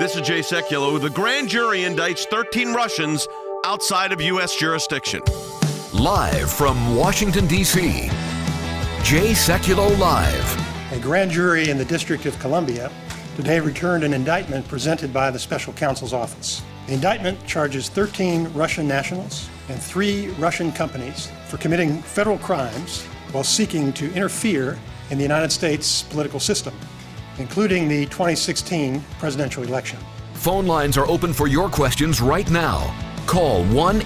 This is Jay Sekulow. The grand jury indicts 13 Russians outside of U.S. jurisdiction. Live from Washington, D.C., Jay Sekulow Live. A grand jury in the District of Columbia today returned an indictment presented by the Special Counsel's Office. The indictment charges 13 Russian nationals and 3 Russian companies for committing federal crimes while seeking to interfere in the United States political system, including the 2016 presidential election. Phone lines are open for your questions right now. Call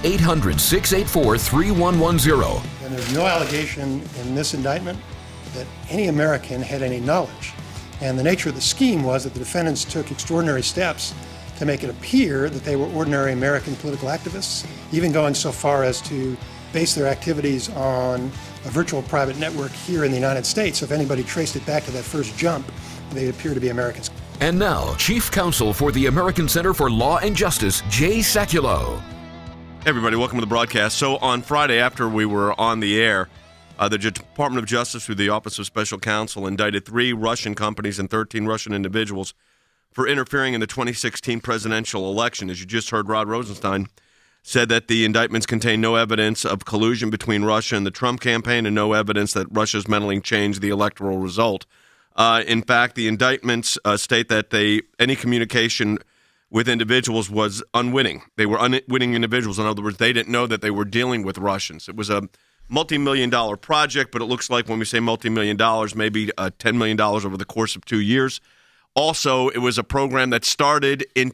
1-800-684-3110. And there's no allegation in this indictment that any American had any knowledge. And the nature of the scheme was that the defendants took extraordinary steps to make it appear that they were ordinary American political activists, even going so far as to base their activities on a virtual private network here in the United States. So if anybody traced it back to that first jump, they appear to be Americans. And now, Chief Counsel for the American Center for Law and Justice, Jay Sekulow. Hey everybody, welcome to the broadcast. So on Friday, after we were on the air, the Department of Justice, through the Office of Special Counsel, indicted 3 Russian companies and 13 Russian individuals for interfering in the 2016 presidential election. As you just heard, Rod Rosenstein said that the indictments contain no evidence of collusion between Russia and the Trump campaign and no evidence that Russia's meddling changed the electoral result. In fact, the indictments state that any communication with individuals was unwitting. They were unwitting individuals. In other words, they didn't know that they were dealing with Russians. It was a multi-million-dollar project, but it looks like when we say multi-million dollars, maybe $10 million over the course of 2 years. Also, it was a program that started in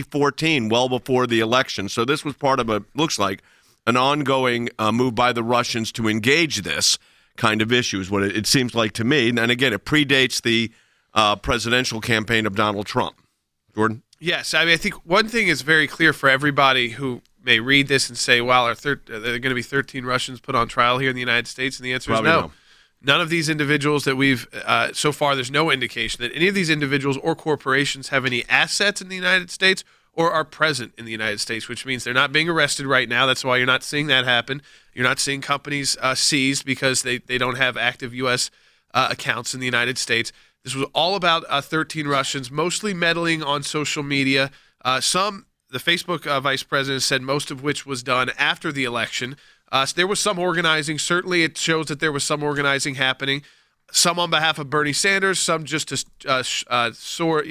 2014, well before the election. So this was part of looks like, an ongoing move by the Russians to engage this kind of issue is what it seems like to me. And again, it predates the presidential campaign of Donald Trump. Jordan? Yes. I mean, I think one thing is very clear for everybody who may read this and say, wow, are there going to be 13 Russians put on trial here in the United States? And the answer is no. None of these individuals that we've, so far, there's no indication that any of these individuals or corporations have any assets in the United States or are present in the United States, which means they're not being arrested right now. That's why you're not seeing that happen. You're not seeing companies seized because they don't have active U.S. Accounts in the United States. This was all about 13 Russians, mostly meddling on social media. The Facebook vice president said most of which was done after the election. So there was some organizing. Certainly it shows that there was some organizing happening. Some on behalf of Bernie Sanders, some just to soar,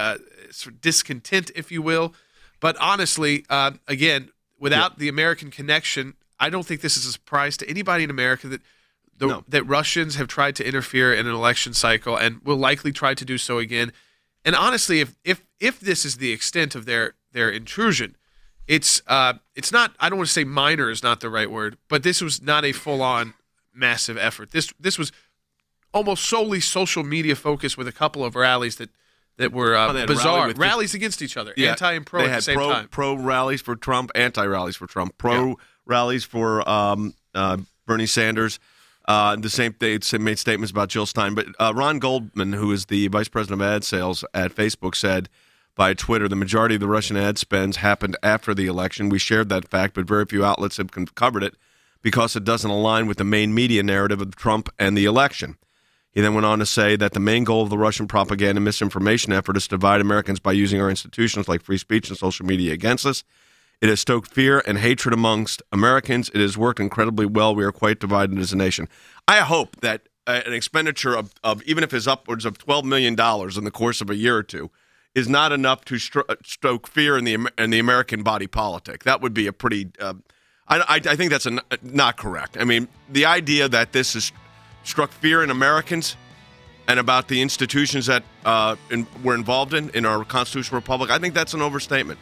discontent, if you will. But honestly, again, without the American connection, I don't think this is a surprise to anybody in America that that Russians have tried to interfere in an election cycle and will likely try to do so again. And honestly, if this is the extent of their intrusion, it's not. I don't want to say minor is not the right word, but this was not a full-on massive effort. This was almost solely social media focused with a couple of rallies that were bizarre rallies against each other, anti and pro at the same time. Pro rallies for Trump, anti rallies for Trump, pro rallies for Bernie Sanders. The same they made statements about Jill Stein, but Ron Goldman, who is the vice president of ad sales at Facebook, said via Twitter, the majority of the Russian ad spends happened after the election. We shared that fact, but very few outlets have covered it because it doesn't align with the main media narrative of Trump and the election. He then went on to say that the main goal of the Russian propaganda and misinformation effort is to divide Americans by using our institutions like free speech and social media against us. It has stoked fear and hatred amongst Americans. It has worked incredibly well. We are quite divided as a nation. I hope that an expenditure of even if it's upwards of $12 million in the course of a year or two is not enough to stoke fear in the American body politic. That would be a pretty I think that's not correct. I mean, the idea that this has struck fear in Americans and about the institutions that we're involved in our constitutional republic, I think that's an overstatement.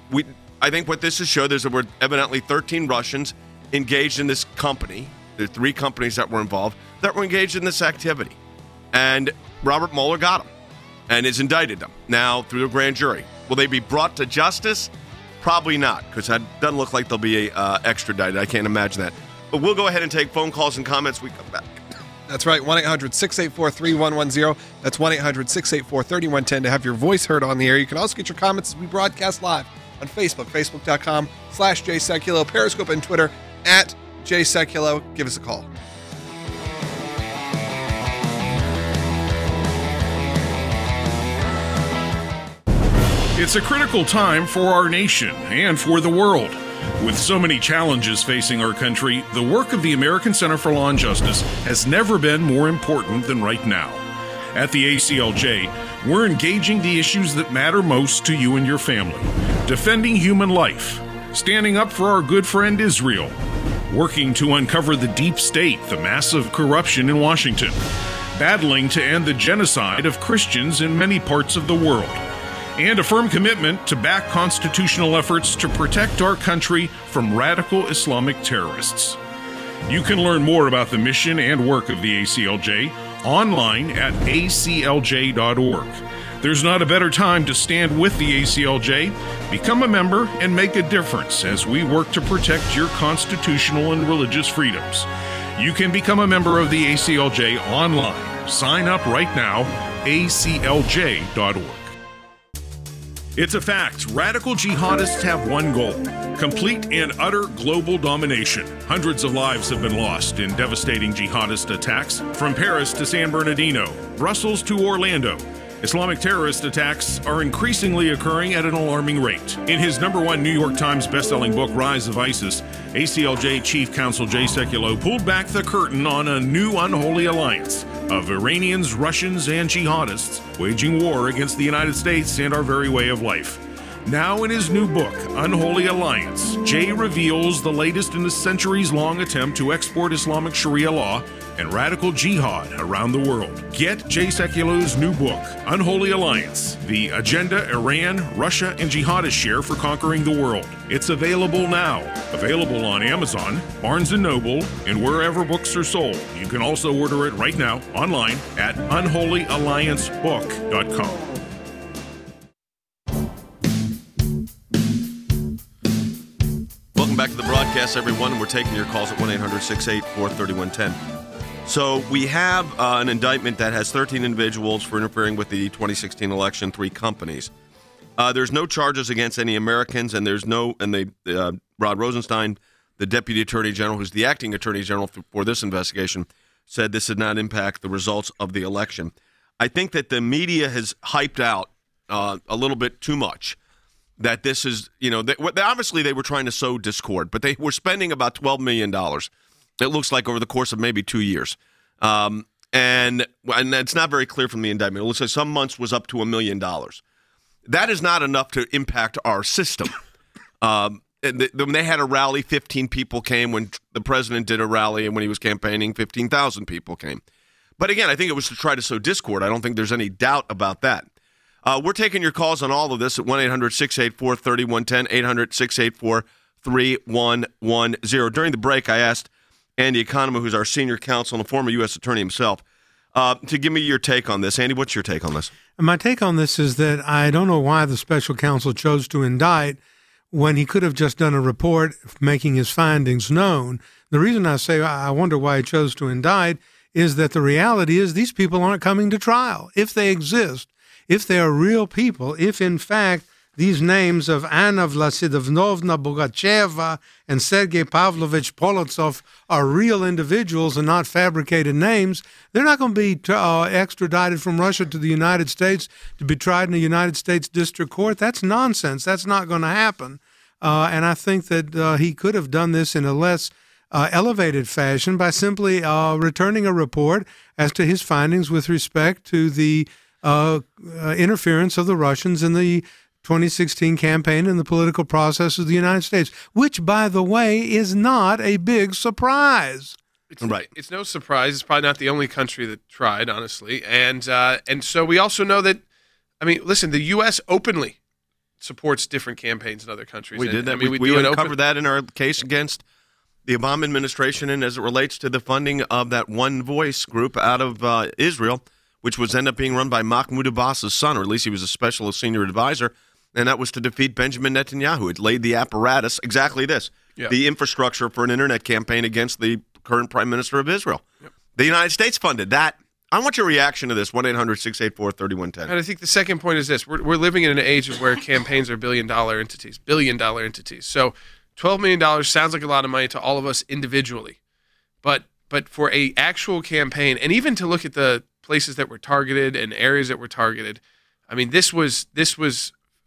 I think what this has showed is that there were evidently 13 Russians engaged in this company. There are 3 companies that were involved that were engaged in this activity. And Robert Mueller got them and has indicted them now through the grand jury. Will they be brought to justice? Probably not, because it doesn't look like they'll be extradited. I can't imagine that. But we'll go ahead and take phone calls and comments when we come back. That's right, 1-800-684-3110. That's 1-800-684-3110 to have your voice heard on the air. You can also get your comments as we broadcast live on Facebook, facebook.com/Jay Sekulow, Periscope and Twitter @Jay Sekulow. Give us a call. It's a critical time for our nation and for the world. With so many challenges facing our country, the work of the American Center for Law and Justice has never been more important than right now. At the ACLJ, we're engaging the issues that matter most to you and your family, defending human life, standing up for our good friend Israel, working to uncover the deep state, the massive corruption in Washington, battling to end the genocide of Christians in many parts of the world, and a firm commitment to back constitutional efforts to protect our country from radical Islamic terrorists. You can learn more about the mission and work of the ACLJ online at aclj.org. There's not a better time to stand with the ACLJ. Become a member and make a difference as we work to protect your constitutional and religious freedoms. You can become a member of the ACLJ online. Sign up right now, aclj.org. It's a fact. Radical jihadists have one goal: complete and utter global domination. Hundreds of lives have been lost in devastating jihadist attacks, from Paris to San Bernardino, Brussels to Orlando. Islamic terrorist attacks are increasingly occurring at an alarming rate. In his #1 New York Times bestselling book, Rise of ISIS, ACLJ Chief Counsel Jay Sekulow pulled back the curtain on a new unholy alliance of Iranians, Russians, and jihadists waging war against the United States and our very way of life. Now in his new book, Unholy Alliance, Jay reveals the latest in a centuries-long attempt to export Islamic Sharia law and radical jihad around the world. Get Jay Sekulow's new book, Unholy Alliance, The Agenda Iran, Russia, and Jihadists Share for Conquering the World. It's available now. Available on Amazon, Barnes & Noble, and wherever books are sold. You can also order it right now online at unholyalliancebook.com. Welcome back to the broadcast, everyone. We're taking your calls at 1-800-684-3110. So we have an indictment that has 13 individuals for interfering with the 2016 election, 3 companies. There's no charges against any Americans, and Rod Rosenstein, the Deputy Attorney General, who's the acting Attorney General for this investigation, said this did not impact the results of the election. I think that the media has hyped out a little bit too much. That this is, obviously they were trying to sow discord, but they were spending about $12 million. It looks like over the course of maybe 2 years. And it's not very clear from the indictment. It looks like some months was up to $1 million. That is not enough to impact our system. When they had a rally, 15 people came. When the president did a rally and when he was campaigning, 15,000 people came. But again, I think it was to try to sow discord. I don't think there's any doubt about that. We're taking your calls on all of this at 1-800-684-3110, 800-684-3110. During the break, I asked Andy Economou, who's our senior counsel and a former U.S. attorney himself, to give me your take on this. Andy, what's your take on this? My take on this is that I don't know why the special counsel chose to indict when he could have just done a report making his findings known. The reason I say I wonder why he chose to indict is that the reality is these people aren't coming to trial. If they exist, if they are real people, if in fact these names of Anna Vladimirovna Bogacheva and Sergei Pavlovich Politsov are real individuals and not fabricated names, they're not going to be extradited from Russia to the United States to be tried in a United States District Court. That's nonsense. That's not going to happen. And I think that he could have done this in a less elevated fashion by simply returning a report as to his findings with respect to the interference of the Russians in the 2016 campaign and the political process of the United States, which, by the way, is not a big surprise. It's no surprise. It's probably not the only country that tried, honestly. And so we also know that, listen, the U.S. openly supports different campaigns in other countries. We did that. We uncovered that in our case against the Obama administration and as it relates to the funding of that One Voice group out of Israel, which was ended up being run by Mahmoud Abbas's son, or at least he was a special senior advisor, and that was to defeat Benjamin Netanyahu. It laid the apparatus, exactly this, the infrastructure for an internet campaign against the current prime minister of Israel. Yep. The United States funded that. I want your reaction to this, 1-800-684-3110. And I think the second point is this. We're living in an age of where campaigns are billion-dollar entities. So $12 million sounds like a lot of money to all of us individually. But for a actual campaign, and even to look at the places that were targeted and areas that were targeted, this was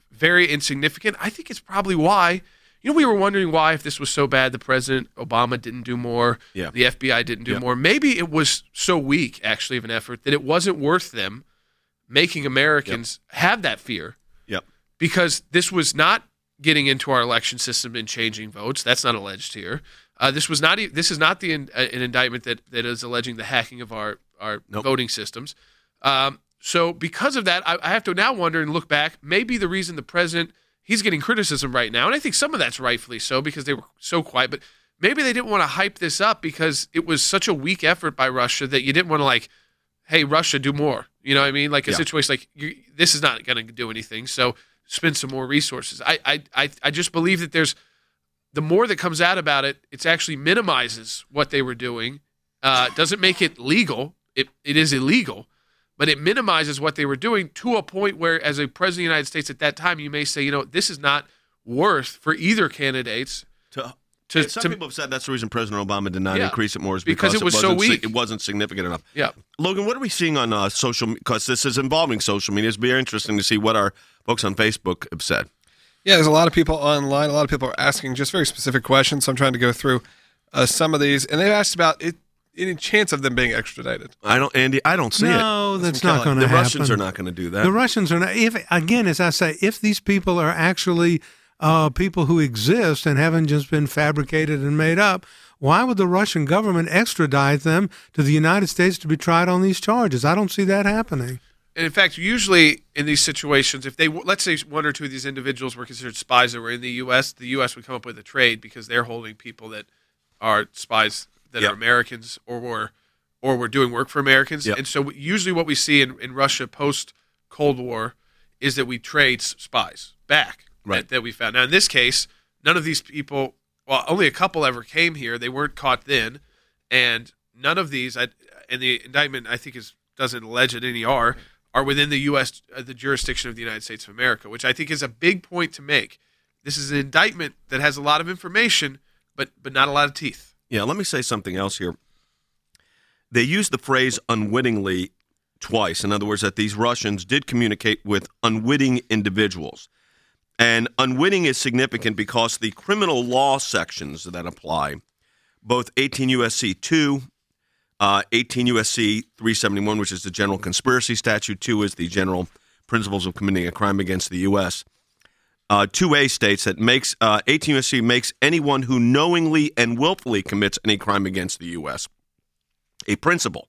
very insignificant. I think it's probably why. We were wondering why, if this was so bad, the President Obama didn't do more, the FBI didn't do more. Maybe it was so weak, actually, of an effort that it wasn't worth them making Americans have that fear. Yep. Because this was not getting into our election system and changing votes. That's not alleged here. This is not an indictment that is alleging the hacking of our voting systems. So because of that, I have to now wonder and look back, maybe the reason the president, he's getting criticism right now, and I think some of that's rightfully so because they were so quiet, but maybe they didn't want to hype this up because it was such a weak effort by Russia that you didn't want to hey, Russia, do more. You know what I mean? Like a situation this is not going to do anything, so spend some more resources. I just believe that the more that comes out about it, it actually minimizes what they were doing. Doesn't make it legal. It is illegal. But it minimizes what they were doing to a point where, as a president of the United States at that time, you may say, this is not worth for either candidates. Some people have said that's the reason President Obama did not increase it more, is because it was so weak. It wasn't significant enough. Yeah. Logan, what are we seeing on social media? Because this is involving social media. It's very interesting to see what our folks on Facebook have said. Yeah, there's a lot of people online. A lot of people are asking just very specific questions. So I'm trying to go through some of these. And they've asked about any chance of them being extradited. I don't see it. No, that's not going to happen. The Russians are not going to do that. The Russians are not. As I say, if these people are actually people who exist and haven't just been fabricated and made up, why would the Russian government extradite them to the United States to be tried on these charges? I don't see that happening. And in fact, usually in these situations, if let's say one or two of these individuals were considered spies that were in the U.S., the U.S. would come up with a trade because they're holding people that are spies that are Americans or were doing work for Americans. And so usually what we see in Russia post-Cold War is that we trade spies back that we found. Now, in this case, none of these people, well, only a couple ever came here. They weren't caught then. And none of these, and the indictment I think doesn't allege that any are within the U.S., the jurisdiction of the United States of America, which I think is a big point to make. This is an indictment that has a lot of information, but not a lot of teeth. Yeah, let me say something else here. They used the phrase unwittingly twice. In other words, that these Russians did communicate with unwitting individuals. And unwitting is significant because the criminal law sections that apply, both 18 U.S.C. 2, 18 U.S.C. 371, which is the general conspiracy statute, 2 is the general principles of committing a crime against the U.S., 2A states that 18 U.S.C. makes anyone who knowingly and willfully commits any crime against the U.S. a principle.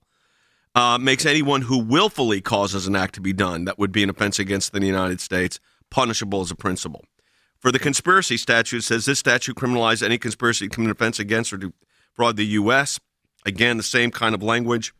Makes anyone who willfully causes an act to be done that would be an offense against the United States punishable as a principle. For the conspiracy statute, it says this statute criminalizes any conspiracy to commit an offense against or to fraud the U.S. Again, the same kind of language.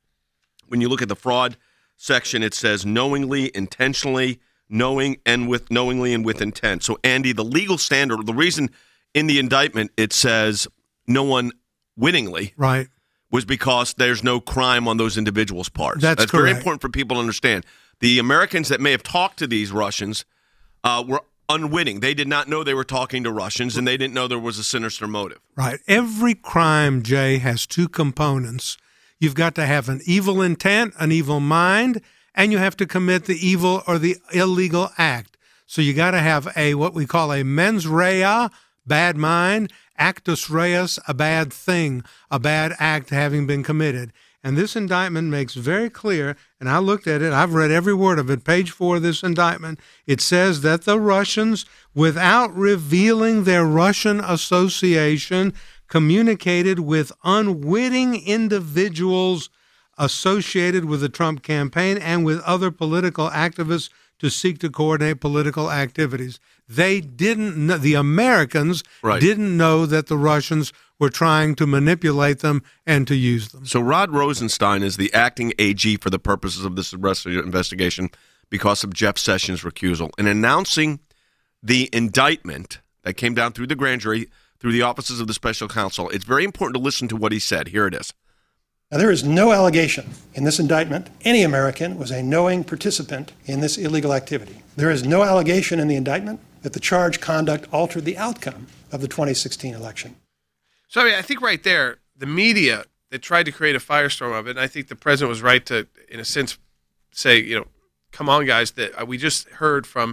When you look at the fraud section, it says knowingly, intentionally, knowingly and with intent. So, Andy, the legal standard, the reason in the indictment it says no one wittingly, was because there's no crime on those individuals' parts. That's very important for people to understand. The Americans that may have talked to these Russians were unwitting. They did not know they were talking to Russians, and they didn't know there was a sinister motive. Right. Every crime, Jay, has two components. You've got to have an evil intent, an evil mind, and you have to commit the evil or the illegal act. So you got to have what we call a mens rea, bad mind, actus reus, a bad thing, a bad act having been committed. And this indictment makes very clear, and I looked at it, I've read every word of it, page 4 of this indictment, it says that the Russians, without revealing their Russian association, communicated with unwitting individuals associated with the Trump campaign and with other political activists to seek to coordinate political activities. They didn't know, the Americans didn't know that the Russians were trying to manipulate them and to use them. So Rod Rosenstein is the acting AG for the purposes of this investigation because of Jeff Sessions' recusal. In announcing the indictment that came down through the grand jury, through the offices of the special counsel, it's very important to listen to what he said. Here it is. Now, there is no allegation in this indictment any American was a knowing participant in this illegal activity. There is no allegation in the indictment that the charged conduct altered the outcome of the 2016 election. So, I think right there, the media that tried to create a firestorm of it, and I think the president was right to, in a sense, say, come on, guys, that we just heard from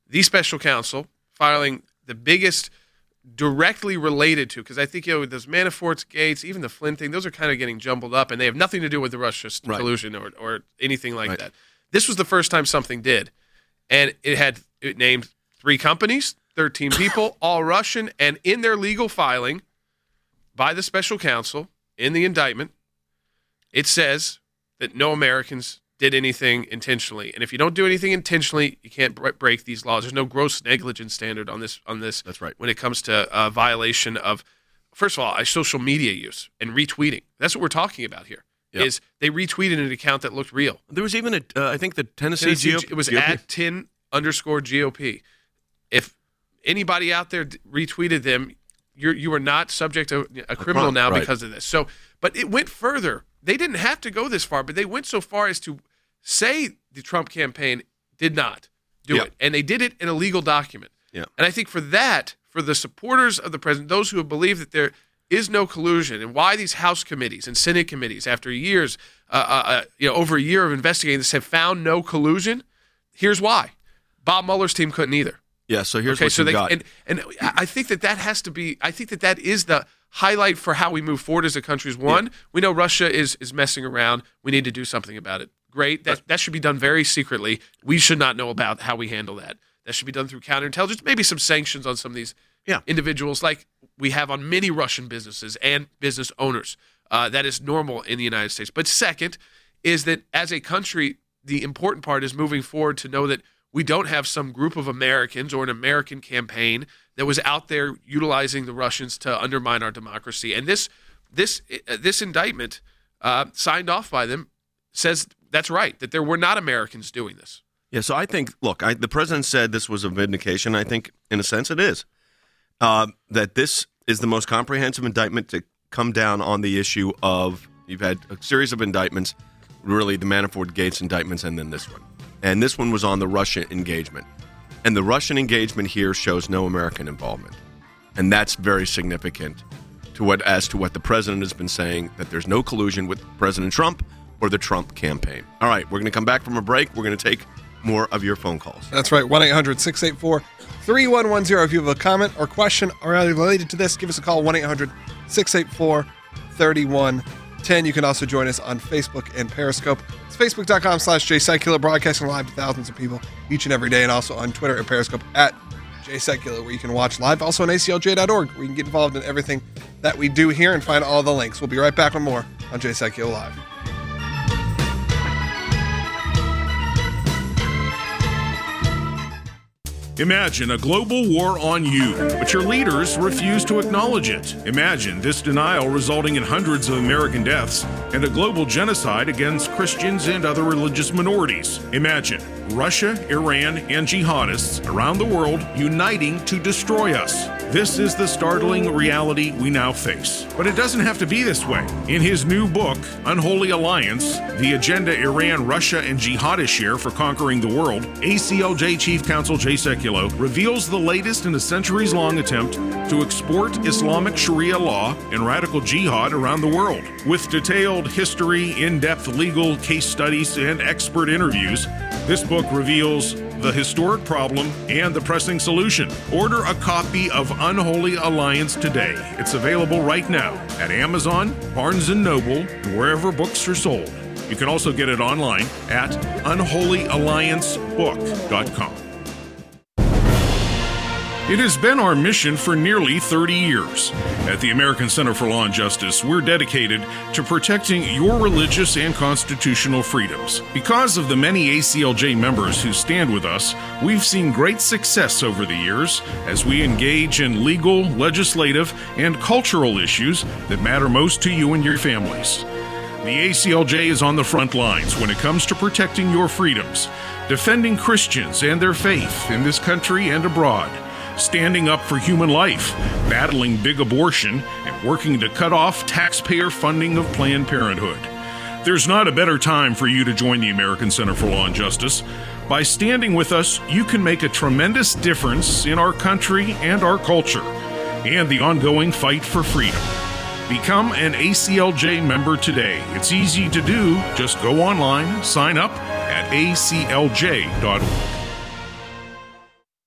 the special counsel filing the biggest directly related to, because I think, those Manafort's, Gates, even the Flynn thing, those are kind of getting jumbled up, and they have nothing to do with the Russia collusion or anything like that. This was the first time something did, and it named 3 companies, 13 people, all Russian, and in their legal filing by the special counsel in the indictment, it says that no Americans did anything intentionally. And if you don't do anything intentionally, you can't break these laws. There's no gross negligence standard on this. That's right. When it comes to violation of, first of all, social media use and retweeting. That's what we're talking about here. Yep. Is they retweeted an account that looked real. There was even I think the Tennessee GOP. It was @tin_GOP. If anybody out there retweeted them, you are not subject to a criminal now because of this. So, but it went further. They didn't have to go this far, but they went so far as to say the Trump campaign did not do it. And they did it in a legal document. Yeah. And I think for the supporters of the president, those who have believed that there is no collusion, and why these House committees and Senate committees, after years, over a year of investigating this, have found no collusion, here's why. Bob Mueller's team couldn't either. Yeah, so here's what you got. And I think that has to be – I think that is the highlight for how we move forward as a country. One, we know Russia is messing around. We need to do something about it. Great. That should be done very secretly. We should not know about how we handle that. That should be done through counterintelligence, maybe some sanctions on some of these individuals like we have on many Russian businesses and business owners. That is normal in the United States. But second is that as a country, the important part is moving forward to know that we don't have some group of Americans or an American campaign that was out there utilizing the Russians to undermine our democracy. And this indictment signed off by them says that's right, that there were not Americans doing this. Yeah, so I think, the president said this was a vindication. I think, in a sense, it is. That this is the most comprehensive indictment to come down on the issue of, you've had a series of indictments, really the Manafort Gates indictments, and then this one. And this one was on the Russia engagement. And the Russian engagement here shows no American involvement. And that's very significant as to what the president has been saying, that there's no collusion with President Trump or the Trump campaign. All right, we're going to come back from a break. We're going to take more of your phone calls. That's right, 1-800-684-3110. If you have a comment or question related to this, give us a call, 1-800-684-3110. You can also join us on Facebook and Periscope. It's facebook.com/JSecular, broadcasting live to thousands of people each and every day, and also on Twitter and Periscope @JSecular, where you can watch live. Also on ACLJ.org, where you can get involved in everything that we do here and find all the links. We'll be right back with more on JSecular Live. Imagine a global war on you, but your leaders refuse to acknowledge it. Imagine this denial resulting in hundreds of American deaths and a global genocide against Christians and other religious minorities. Imagine Russia, Iran, and jihadists around the world uniting to destroy us. This is the startling reality we now face. But it doesn't have to be this way. In his new book, Unholy Alliance, The Agenda Iran, Russia, and Jihadists Share for Conquering the World, ACLJ Chief Counsel Jay Sekulow reveals the latest in a centuries-long attempt to export Islamic Sharia law and radical jihad around the world. With detailed history, in-depth legal case studies, and expert interviews, this book reveals the historic problem and the pressing solution. Order a copy of Unholy Alliance today. It's available right now at Amazon, Barnes & Noble, and wherever books are sold. You can also get it online at unholyalliancebook.com. It has been our mission for nearly 30 years. At the American Center for Law and Justice, we're dedicated to protecting your religious and constitutional freedoms. Because of the many ACLJ members who stand with us, we've seen great success over the years as we engage in legal, legislative, and cultural issues that matter most to you and your families. The ACLJ is on the front lines when it comes to protecting your freedoms, defending Christians and their faith in this country and abroad, standing up for human life, battling big abortion, and working to cut off taxpayer funding of Planned Parenthood. There's not a better time for you to join the American Center for Law and Justice. By standing with us, you can make a tremendous difference in our country and our culture, and the ongoing fight for freedom. Become an ACLJ member today. It's easy to do. Just go online, sign up at aclj.org.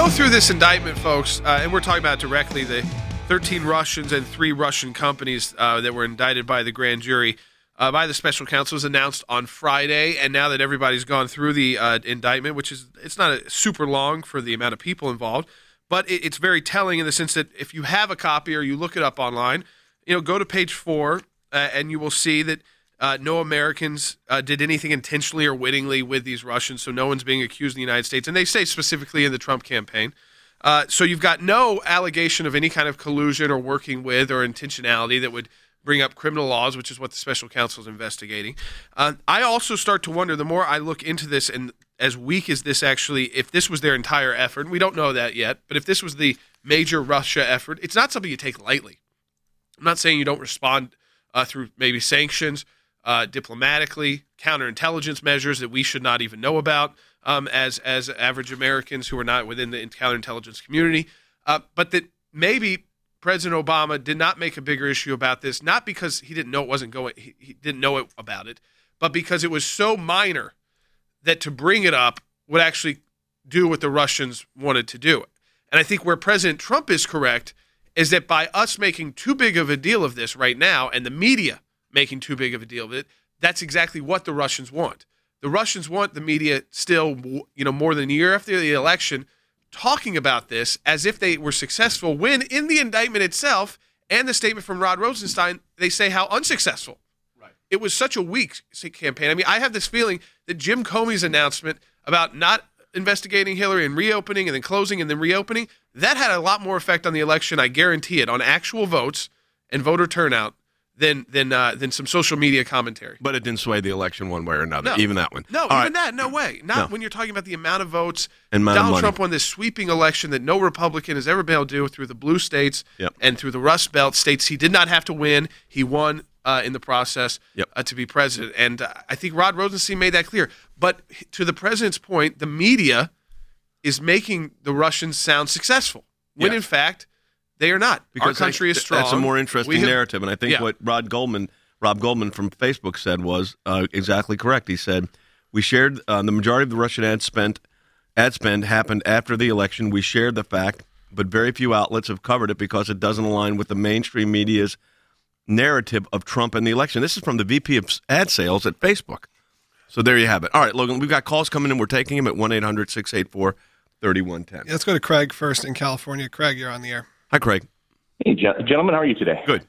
go through this indictment, folks, and we're talking about directly the 13 Russians and 3 Russian companies that were indicted by the grand jury by the special counsel, was announced on Friday. And now that everybody's gone through the indictment, which is, it's not super long for the amount of people involved, but it's very telling in the sense that if you have a copy or you look it up online, go to page 4 and you will see that no Americans did anything intentionally or wittingly with these Russians, so no one's being accused in the United States. And they say specifically in the Trump campaign. So you've got no allegation of any kind of collusion or working with or intentionality that would bring up criminal laws, which is what the special counsel is investigating. I also start to wonder, the more I look into this, and as weak as this actually, if this was their entire effort, and we don't know that yet, but if this was the major Russia effort, it's not something you take lightly. I'm not saying you don't respond through maybe sanctions, diplomatically, counterintelligence measures that we should not even know about as average Americans who are not within the counterintelligence community, but that maybe President Obama did not make a bigger issue about this, not because he didn't know it wasn't going, he didn't know it about it, but because it was so minor that to bring it up would actually do what the Russians wanted to do. And I think where President Trump is correct is that by us making too big of a deal of this right now, and the media making too big of a deal of it, that's exactly what the Russians want. The Russians want the media still, more than a year after the election, talking about this as if they were successful, when in the indictment itself and the statement from Rod Rosenstein, they say how unsuccessful. Right. It was such a weak campaign. I mean, I have this feeling that Jim Comey's announcement about not investigating Hillary and reopening and then closing and then reopening, that had a lot more effect on the election, I guarantee it, on actual votes and voter turnout than some social media commentary. But it didn't sway the election one way or another, even that one. No, All even that, no way. Not when you're talking about the amount of votes. And Donald Trump won this sweeping election that no Republican has ever been able to do through the blue states and through the Rust Belt states. He did not have to win. He won in the process to be president. And I think Rod Rosenstein made that clear. But to the president's point, the media is making the Russians sound successful, when in fact they are not. Because our country is strong. That's a more interesting narrative. And I think what Rob Goldman from Facebook said was exactly correct. He said, we shared the majority of the Russian ad spend happened after the election. We shared the fact, but very few outlets have covered it because it doesn't align with the mainstream media's narrative of Trump and the election. This is from the VP of ad sales at Facebook. So there you have it. All right, Logan, we've got calls coming in. We're taking them at 1-800-684-3110. Let's go to Craig first in California. Craig, you're on the air. Hi, Craig. Hey, gentlemen, how are you today? Good.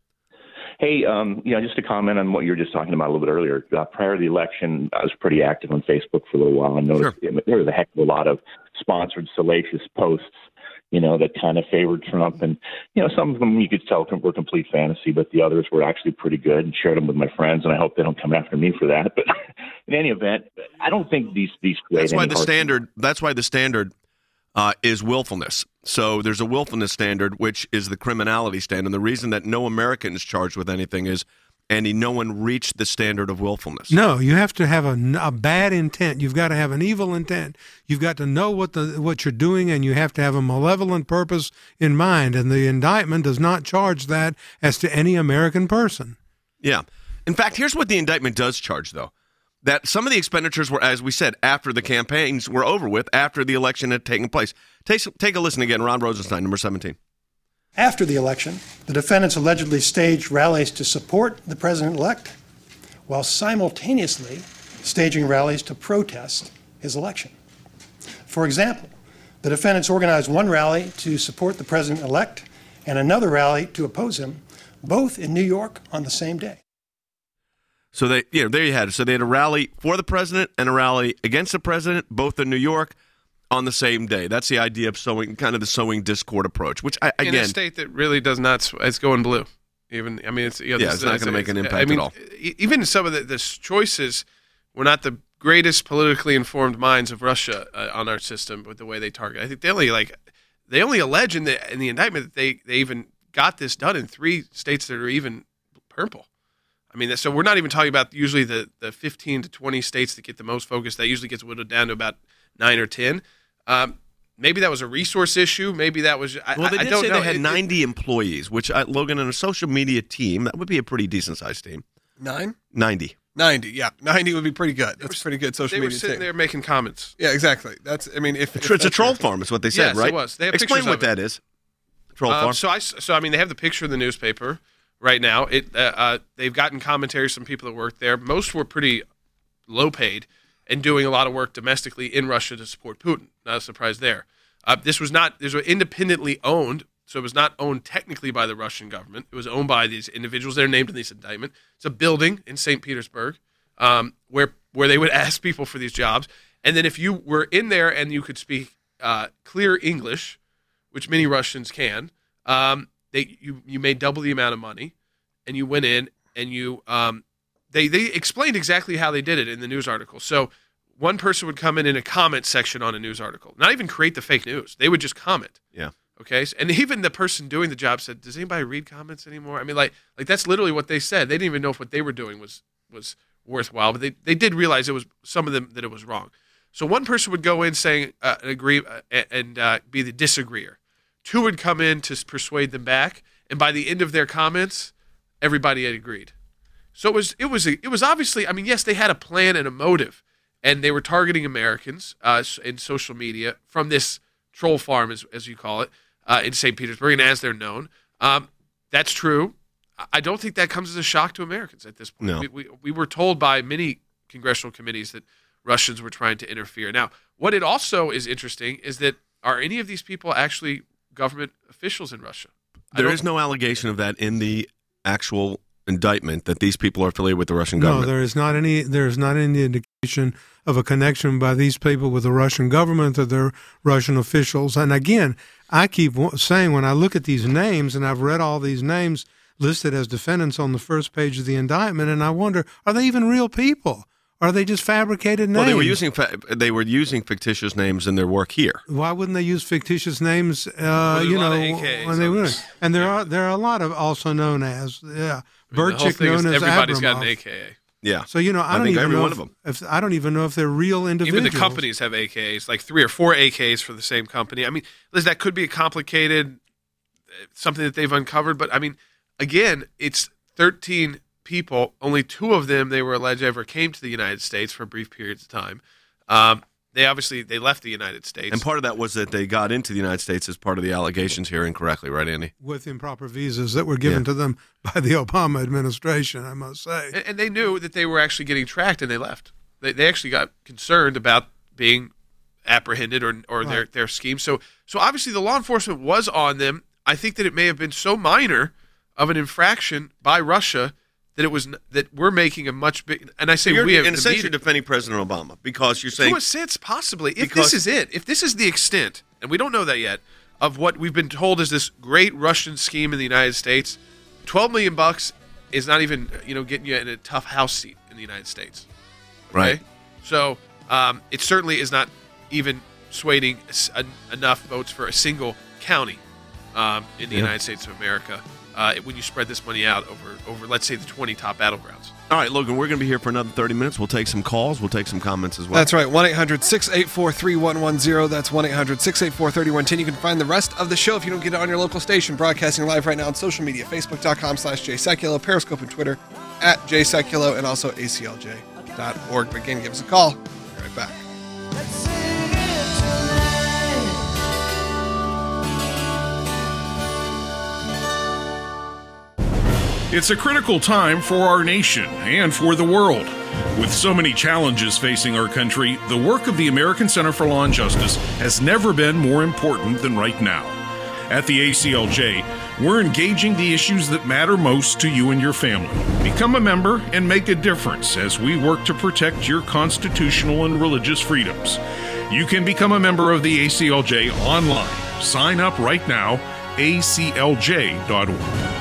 Hey, just to comment on what you were just talking about a little bit earlier. Prior to the election, I was pretty active on Facebook for a little while. I noticed there was a heck of a lot of sponsored, salacious posts, that kind of favored Trump. And, some of them you could tell were complete fantasy, but the others were actually pretty good, and shared them with my friends. And I hope they don't come after me for that. But in any event, I don't think these That's why the standard is willfulness. So there's a willfulness standard, which is the criminality standard. And the reason that no American is charged with anything is, Andy, no one reached the standard of willfulness. No, you have to have a bad intent. You've got to have an evil intent. You've got to know what you're doing, and you have to have a malevolent purpose in mind. And the indictment does not charge that as to any American person. Yeah. In fact, here's what the indictment does charge, though. That some of the expenditures were, as we said, after the campaigns were over with, after the election had taken place. Take a listen again. Ron Rosenstein, number 17. After the election, the defendants allegedly staged rallies to support the president-elect, while simultaneously staging rallies to protest his election. For example, the defendants organized one rally to support the president-elect and another rally to oppose him, both in New York on the same day. So there you had it. So they had a rally for the president and a rally against the president, both in New York on the same day. That's the idea of sowing discord approach, which again, in a state that really does not, it's going blue. Even, I mean, it's it's not going to make an impact at all. Even some of the choices were not the greatest politically informed minds of Russia on our system with the way they target. I think they only allege in the indictment that they even got this done in 3 states that are even purple. I mean, so we're not even talking about usually the 15 to 20 states that get the most focus. That usually gets whittled down to about 9 or 10. Maybe that was a resource issue. Maybe that was. Well, they did say they had 90 employees, which Logan, on a social media team, that would be a pretty decent sized team. 9? 90. 90, yeah. 90 would be pretty good. That's pretty good social media. They were sitting team. there making comments. Yeah, exactly. That's, I mean, if it's a troll farm, is what they said, yes, right? It was. They have Explain pictures what that is. Troll farm. So I mean, they have the picture in the newspaper right now. They've gotten commentaries from people that work there. Most were pretty low paid and doing a lot of work domestically in Russia to support Putin. Not a surprise there. This was independently owned, so it was not owned technically by the Russian government. It was owned by these individuals that are named in this indictment. It's a building in St. Petersburg where they would ask people for these jobs. And then if you were in there and you could speak clear English, which many Russians can, you made double the amount of money, and you went in and you they explained exactly how they did it in the news article. So one person would come in a comment section on a news article, not even create the fake news. They would just comment. Yeah. Okay. And even the person doing the job said, "Does anybody read comments anymore?" I mean, like that's literally what they said. They didn't even know if what they were doing was worthwhile, but they did realize it was some of them that it was wrong. So one person would go in saying agree and be the disagreeer. Two would come in to persuade them back, and by the end of their comments, everybody had agreed. So it was obviously, I mean, yes, they had a plan and a motive, and they were targeting Americans in social media from this troll farm, as you call it, in St. Petersburg, and as they're known. That's true. I don't think that comes as a shock to Americans at this point. No. We were told by many congressional committees that Russians were trying to interfere. Now, what it also is interesting is that are any of these people actually government officials in Russia? There is no allegation of that in the actual indictment that these people are affiliated with the Russian government. No, there is not any indication of a connection by these people with the Russian government or their Russian officials. And again, I keep saying when I look at these names, and I've read all these names listed as defendants on the first page of the indictment, and I wonder, are they even real people? Or are they just fabricated names? Well, they were using fictitious names in their work here. Why wouldn't they use fictitious names? When they were, and there are a lot of also known as Burchik known as everybody's Abramov. got an AKA. Yeah. So I don't even know I don't even know if they're real individuals. Even the companies have AKAs, like 3 or 4 AKs for the same company. I mean, Liz, that could be a complicated something that they've uncovered, but I mean, again, it's 13 people. Only 2 of them they were alleged ever came to the United States for brief periods of time. They left the United States, and part of that was that they got into the United States as part of the allegations here incorrectly, right, Andy? With improper visas that were given to them by the Obama administration, I must say. And they knew that they were actually getting tracked, and they left. They actually got concerned about being apprehended or right. their scheme. So obviously the law enforcement was on them. I think that it may have been so minor of an infraction by Russia that we're making a much big, and I say you're, we have. In a sense, you're defending President Obama because you're saying to a sense, possibly, if this is it, if this is the extent, and we don't know that yet, of what we've been told is this great Russian scheme in the United States, $12 million is not even getting you in a tough House seat in the United States, right? Okay? So it certainly is not even swaying enough votes for a single county in the United States of America. When you spread this money out over, let's say, the 20 top battlegrounds. All right, Logan, we're going to be here for another 30 minutes. We'll take some calls. We'll take some comments as well. That's right, 1-800-684-3110. That's 1-800-684-3110. You can find the rest of the show if you don't get it on your local station. Broadcasting live right now on social media, Facebook.com/JSeculo, Periscope and Twitter @JSeculo, and also ACLJ.org. But again, give us a call. We'll be right back. It's a critical time for our nation and for the world. With so many challenges facing our country, the work of the American Center for Law and Justice has never been more important than right now. At the ACLJ, we're engaging the issues that matter most to you and your family. Become a member and make a difference as we work to protect your constitutional and religious freedoms. You can become a member of the ACLJ online. Sign up right now, aclj.org.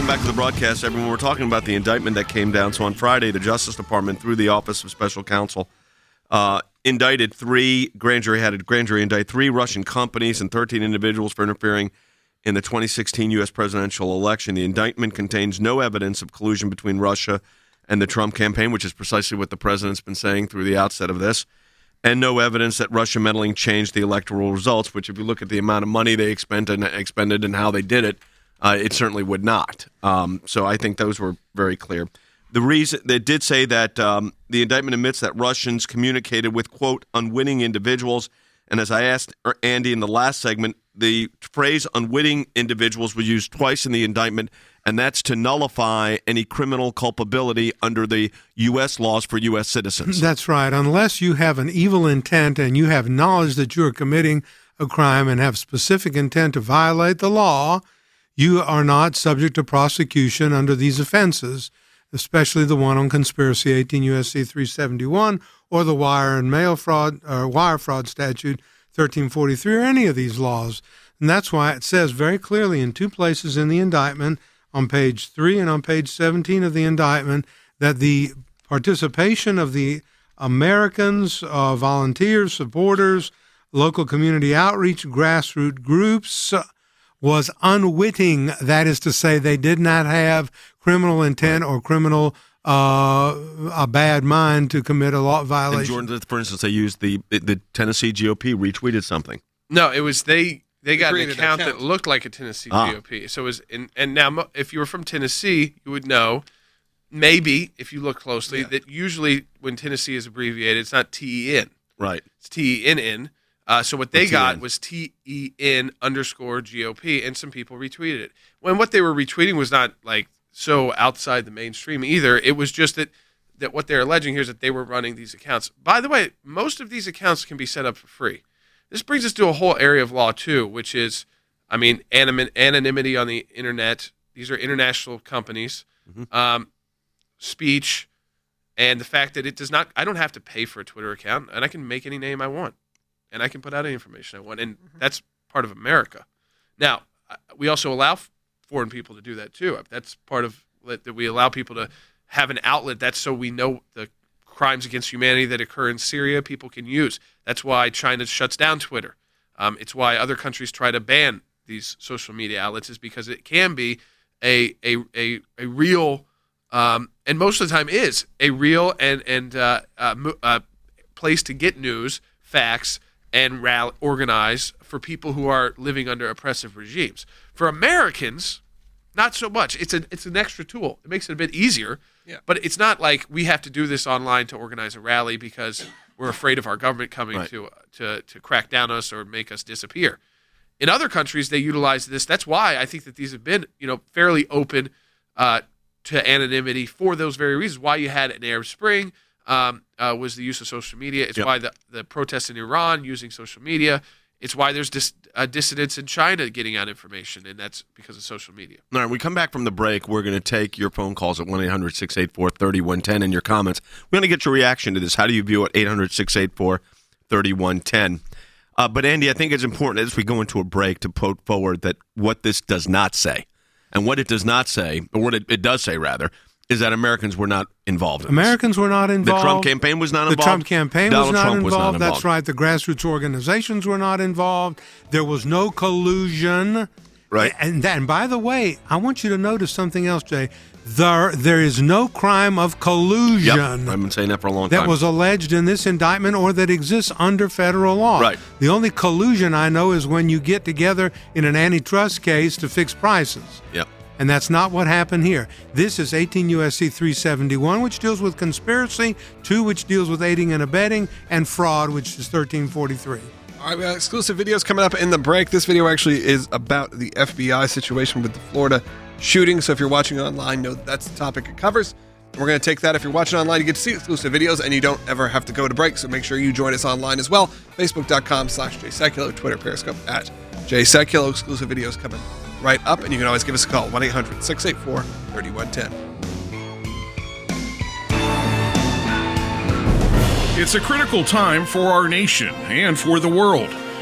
Welcome back to the broadcast, everyone. We're talking about the indictment that came down. So on Friday, the Justice Department, through the Office of Special Counsel, indicted grand jury indict 3 Russian companies and 13 individuals for interfering in the 2016 U.S. presidential election. The indictment contains no evidence of collusion between Russia and the Trump campaign, which is precisely what the president's been saying through the outset of this, and no evidence that Russia meddling changed the electoral results, which if you look at the amount of money they expended and how they did it, it certainly would not. So I think those were very clear. The reason they did say that the indictment admits that Russians communicated with, quote, unwitting individuals. And as I asked Andy in the last segment, the phrase unwitting individuals was used twice in the indictment, and that's to nullify any criminal culpability under the U.S. laws for U.S. citizens. That's right. Unless you have an evil intent and you have knowledge that you're committing a crime and have specific intent to violate the law, you are not subject to prosecution under these offenses, especially the one on conspiracy, 18 U.S.C. 371, or the wire and mail fraud or wire fraud statute, 1343, or any of these laws. And that's why it says very clearly in 2 places in the indictment, on page 3 and on page 17 of the indictment, that the participation of the Americans, volunteers, supporters, local community outreach, grassroots groups was unwitting. That is to say, they did not have criminal intent or criminal a bad mind to commit a law violation. And Jordan, for instance, they used the Tennessee GOP retweeted something. No, it was they got an account that looked like a Tennessee GOP. So it was, and now if you were from Tennessee, you would know, maybe if you look closely, that usually when Tennessee is abbreviated, it's not TEN. Right. It's TENN. So what they got was TEN_GOP, and some people retweeted it. When what they were retweeting was not like so outside the mainstream either. It was just that what they're alleging here is that they were running these accounts. By the way, most of these accounts can be set up for free. This brings us to a whole area of law too, which is, anonymity on the internet. These are international companies, speech, and the fact that it does not. I don't have to pay for a Twitter account, and I can make any name I want. And I can put out any information I want, and that's part of America. Now, we also allow foreign people to do that too. That's part of that we allow people to have an outlet. That's so we know the crimes against humanity that occur in Syria, people can use. That's why China shuts down Twitter. It's why other countries try to ban these social media outlets, is because it can be a real, and most of the time is a real and place to get news, facts, and organize for people who are living under oppressive regimes. For Americans, not so much. It's an extra tool. It makes it a bit easier, but it's not like we have to do this online to organize a rally because we're afraid of our government coming to crack down us or make us disappear. In other countries, they utilize this. That's why I think that these have been, fairly open to anonymity for those very reasons. Why you had an Arab Spring. Was the use of social media. It's why the protests in Iran using social media. It's why there's dissidents in China getting out information, and that's because of social media. All right, we come back from the break. We're going to take your phone calls at 1-800-684-3110 and your comments. We're going to get your reaction to this. How do you view it? 800-684-3110. But, Andy, I think it's important as we go into a break to put forward that what this does not say, and what it does not say, or what it does say, rather, is that Americans were not involved in Americans were not involved. The Trump campaign was not involved. The Trump campaign was not involved. That's right. The grassroots organizations were not involved. There was no collusion. Right. And by the way, I want you to notice something else, Jay. There is no crime of collusion. I've been saying that for a long time. That was alleged in this indictment or that exists under federal law. Right. The only collusion I know is when you get together in an antitrust case to fix prices. Yep. And that's not what happened here. This is 18 U.S.C. 371, which deals with conspiracy, 2, which deals with aiding and abetting, and fraud, which is 1343. All right, we got exclusive videos coming up in the break. This video actually is about the FBI situation with the Florida shooting. So if you're watching online, know that's the topic it covers. And we're going to take that. If you're watching online, you get to see exclusive videos, and you don't ever have to go to break. So make sure you join us online as well. Facebook.com/JSecular, Twitter, Periscope @JSecular. Exclusive videos coming right up, and you can always give us a call, 1-800-684-3110. It's a critical time for our nation and for the world.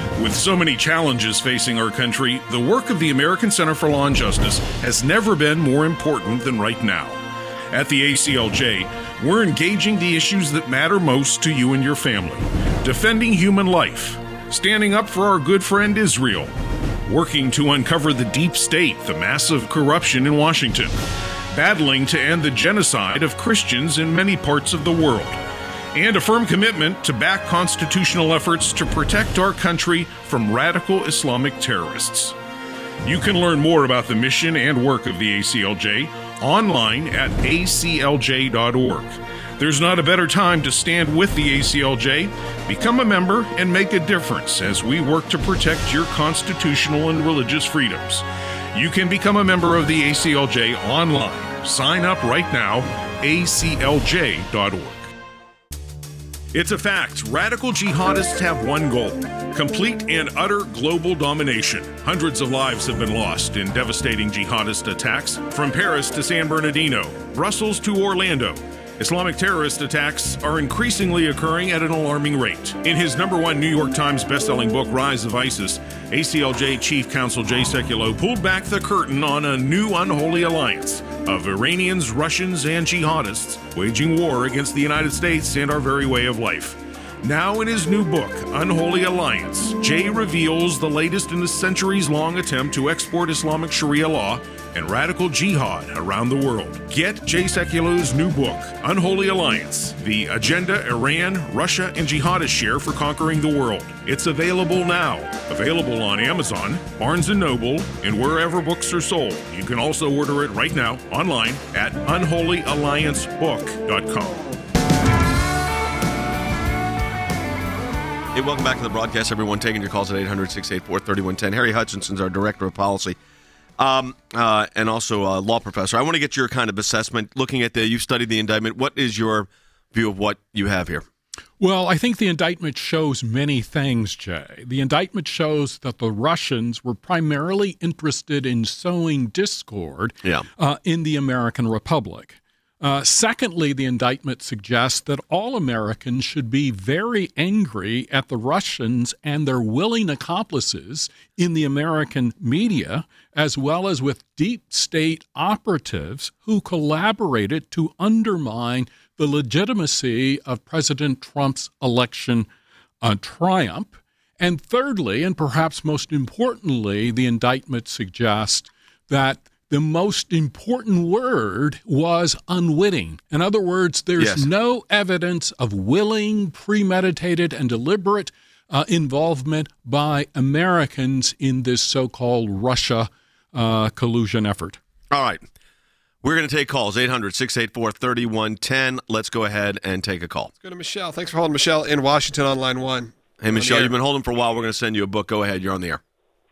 With so many challenges facing our country, the work of the American Center for Law and Justice has never been more important than right now. At the ACLJ, we're engaging the issues that matter most to you and your family, defending human life, standing up for our good friend Israel, working to uncover the deep state, the massive corruption in Washington, battling to end the genocide of Christians in many parts of the world, and a firm commitment to back constitutional efforts to protect our country from radical Islamic terrorists. You can learn more about the mission and work of the ACLJ online at aclj.org. There's not a better time to stand with the ACLJ. Become a member and make a difference as we work to protect your constitutional and religious freedoms. You can become a member of the ACLJ online. Sign up right now, aclj.org. It's a fact. Radical jihadists have one goal: complete and utter global domination. Hundreds of lives have been lost in devastating jihadist attacks, from Paris to San Bernardino, Brussels to Orlando. Islamic terrorist attacks are increasingly occurring at an alarming rate. In his #1 New York Times bestselling book, Rise of ISIS, ACLJ Chief Counsel Jay Sekulow pulled back the curtain on a new unholy alliance of Iranians, Russians, and jihadists waging war against the United States and our very way of life. Now in his new book, Unholy Alliance, Jay reveals the latest in a centuries-long attempt to export Islamic Sharia law and radical jihad around the world. Get Jay Sekulow's new book, Unholy Alliance, The Agenda Iran, Russia, and Jihadists Share for Conquering the World. It's available now. Available on Amazon, Barnes & Noble, and wherever books are sold. You can also order it right now online at unholyalliancebook.com. Hey, welcome back to the broadcast, everyone. Taking your calls at 800-684-3110. Harry Hutchinson's our Director of Policy. And also a law professor. I want to get your kind of assessment. Looking at you've studied the indictment. What is your view of what you have here? Well, I think the indictment shows many things, Jay. The indictment shows that the Russians were primarily interested in sowing discord in the American Republic. Secondly, the indictment suggests that all Americans should be very angry at the Russians and their willing accomplices in the American media, as well as with deep state operatives who collaborated to undermine the legitimacy of President Trump's election triumph. And thirdly, and perhaps most importantly, the indictment suggests that the most important word was unwitting. In other words, there's no evidence of willing, premeditated, and deliberate involvement by Americans in this so-called Russia collusion effort. All right. We're going to take calls, 800-684-3110. Let's go ahead and take a call. Let's go to Michelle. Thanks for holding Michelle in Washington on line 1. Hey, Michelle, you've been holding for a while. We're going to send you a book. Go ahead. You're on the air.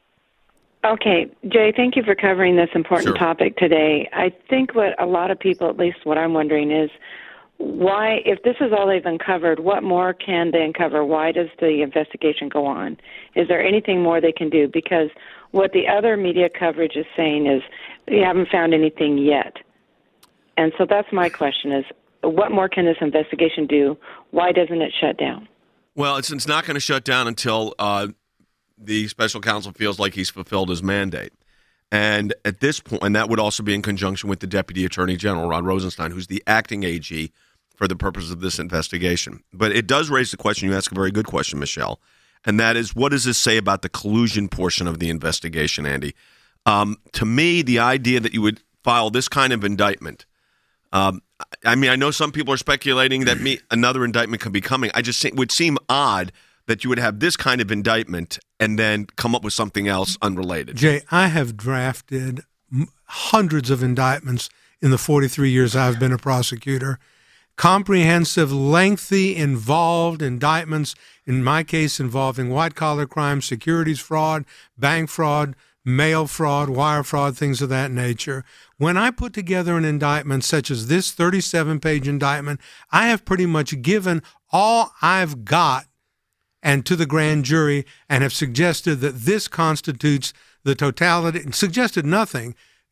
Okay, Jay, thank you for covering this important topic today. I think what a lot of people, at least what I'm wondering is, why, if this is all they've uncovered, what more can they uncover? Why does the investigation go on? Is there anything more they can do? Because what the other media coverage is saying is, we haven't found anything yet. And so that's my question is, what more can this investigation do? Why doesn't it shut down? Well, it's not going to shut down until the special counsel feels like he's fulfilled his mandate. And at this point, and that would also be in conjunction with the Deputy Attorney General, Rod Rosenstein, who's the acting AG for the purpose of this investigation. But it does raise the question, you ask a very good question, Michelle, and that is, what does this say about the collusion portion of the investigation, Andy? To me, the idea that you would file this kind of indictment, I mean, I know some people are speculating that another indictment could be coming. It would seem odd that you would have this kind of indictment and then come up with something else unrelated. Jay, I have drafted hundreds of indictments in the 43 years I've been a prosecutor. Comprehensive, lengthy, involved indictments, in my case involving white-collar crimes, securities fraud, bank fraud, mail fraud, wire fraud, things of that nature. When I put together an indictment such as this 37-page indictment, I have pretty much given all I've got and to the grand jury and have suggested that this constitutes the totality, suggested nothing,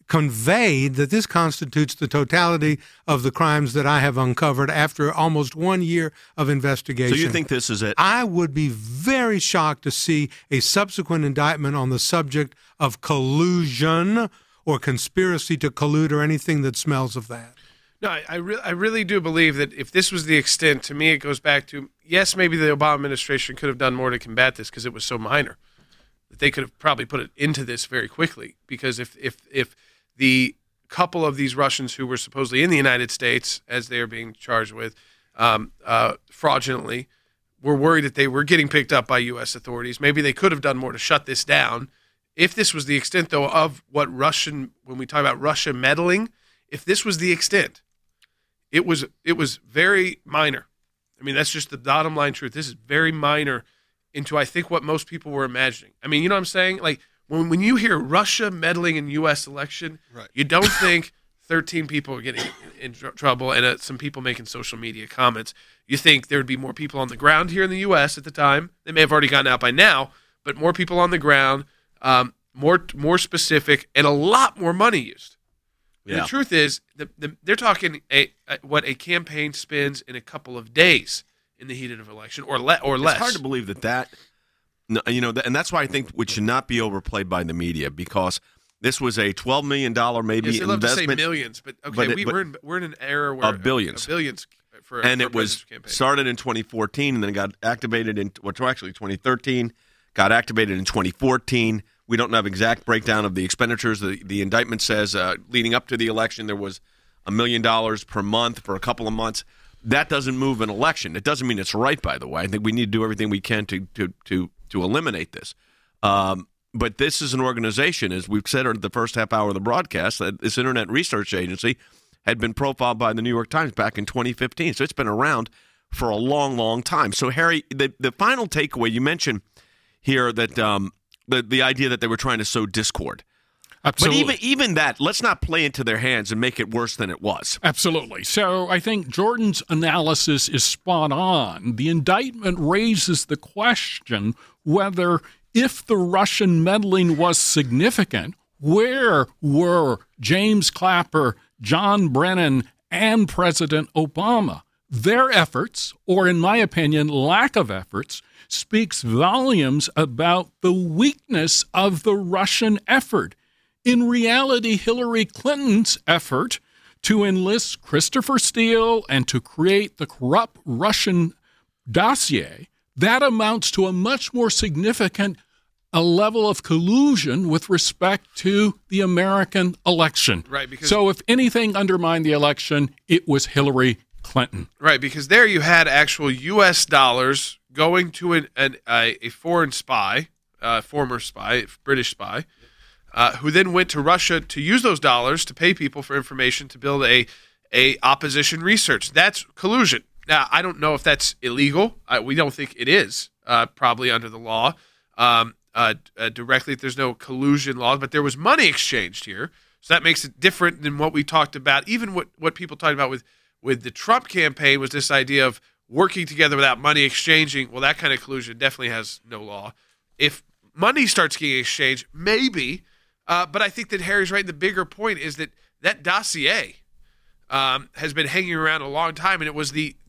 conveyed that this constitutes the totality of the crimes that I have uncovered after almost 1 year of investigation. So you think this is it? I would be very shocked to see a subsequent indictment on the subject of collusion or conspiracy to collude or anything that smells of that. No, I really do believe that if this was the extent, to me it goes back to, yes, maybe the Obama administration could have done more to combat this because it was so minor. That they could have probably put it into this very quickly, because if the couple of these Russians who were supposedly in the United States, as they are being charged with fraudulently, were worried that they were getting picked up by U.S. authorities, maybe they could have done more to shut this down. If this was the extent, though, of what when we talk about Russia meddling, if this was the extent, it was very minor. I mean, that's just the bottom line truth. This is very minor into, I think, what most people were imagining. I mean, you know what I'm saying? Like, when you hear Russia meddling in U.S. election, right, you don't think 13 people are getting in trouble and some people making social media comments. You think there would be more people on the ground here in the U.S. at the time. They may have already gotten out by now, but more people on the ground, more specific, and a lot more money used. Yeah. The truth is, they're talking what a campaign spends in a couple of days in the heat of an election, or less. It's hard to believe that. And that's why I think it should not be overplayed by the media, because this was a $12 million maybe investment. Love to say millions, but okay, we're in an era where of billions. And it was started in 2014, and then got activated in 2013, got activated in 2014. We don't have exact breakdown of the expenditures. The indictment says leading up to the election there was $1 million per month for a couple of months. That doesn't move an election. It doesn't mean it's right, by the way. I think we need to do everything we can to eliminate this. But this is an organization, as we've said in the first half hour of the broadcast, that this Internet Research Agency had been profiled by the New York Times back in 2015. So it's been around for a long, long time. So, Harry, the final takeaway, you mentioned here that the idea that they were trying to sow discord. Absolutely. But even that, let's not play into their hands and make it worse than it was. Absolutely. So I think Jordan's analysis is spot on. The indictment raises the question whether, if the Russian meddling was significant, where were James Clapper, John Brennan, and President Obama? Their efforts, or in my opinion, lack of efforts, speaks volumes about the weakness of the Russian effort. In reality, Hillary Clinton's effort to enlist Christopher Steele and to create the corrupt Russian dossier, that amounts to a much more significant level of collusion with respect to the American election. Right. So if anything undermined the election, it was Hillary Clinton. Right, because there you had actual U.S. dollars going to a foreign spy, former spy, British spy, who then went to Russia to use those dollars to pay people for information to build a opposition research. That's collusion. Now, I don't know if that's illegal. We don't think it is, probably under the law, directly. There's no collusion law, but there was money exchanged here. So that makes it different than what we talked about. Even what people talked about with the Trump campaign was this idea of working together without money exchanging. Well, that kind of collusion definitely has no law. If money starts getting exchanged, maybe. But I think that Harry's right. The bigger point is that dossier has been hanging around a long time, and it was the